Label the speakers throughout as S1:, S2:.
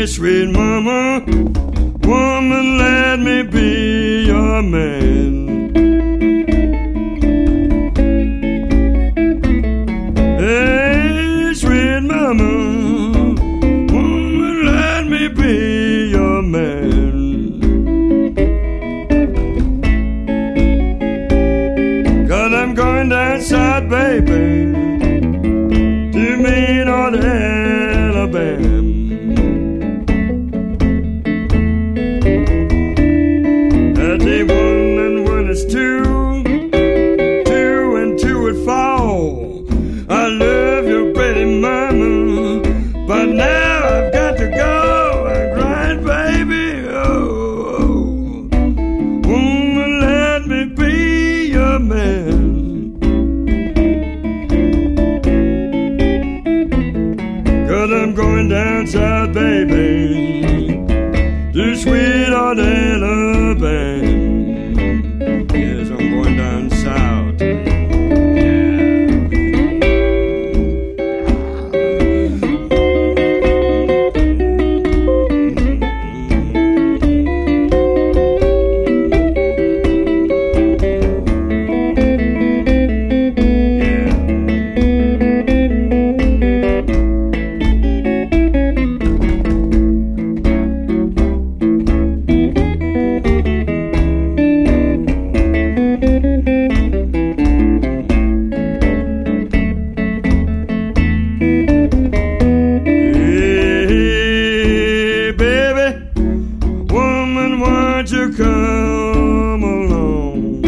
S1: sweet mama, woman, let me be your man. Hey, sweet mama, woman, let me be your man. Cause I'm going down south, baby, to meet on Alabama. That's a one and one is two, two and two would fall. I love you, pretty mama, but now I've got to go and grind, baby. Oh, woman, let me be your man. Cause I'm going down south, baby, to sweet old Alabama. Yes, I'm going down south. Won't you come along?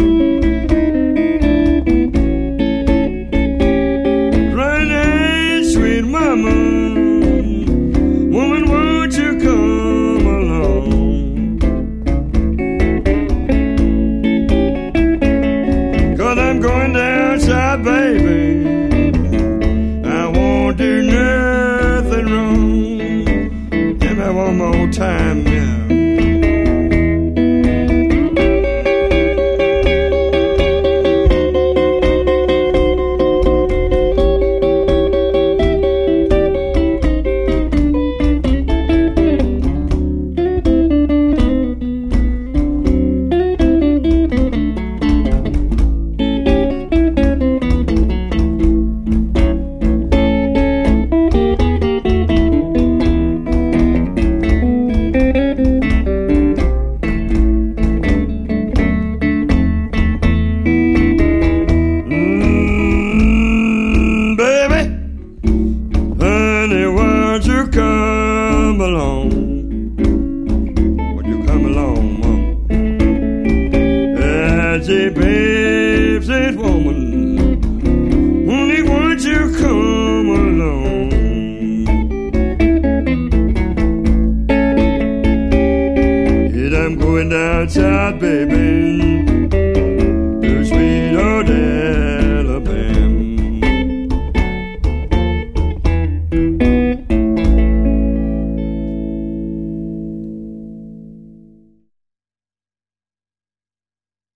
S1: Granny, sweet mama, woman, won't you come along? Cause I'm going down south, baby, I won't do nothing wrong. Give me one more time.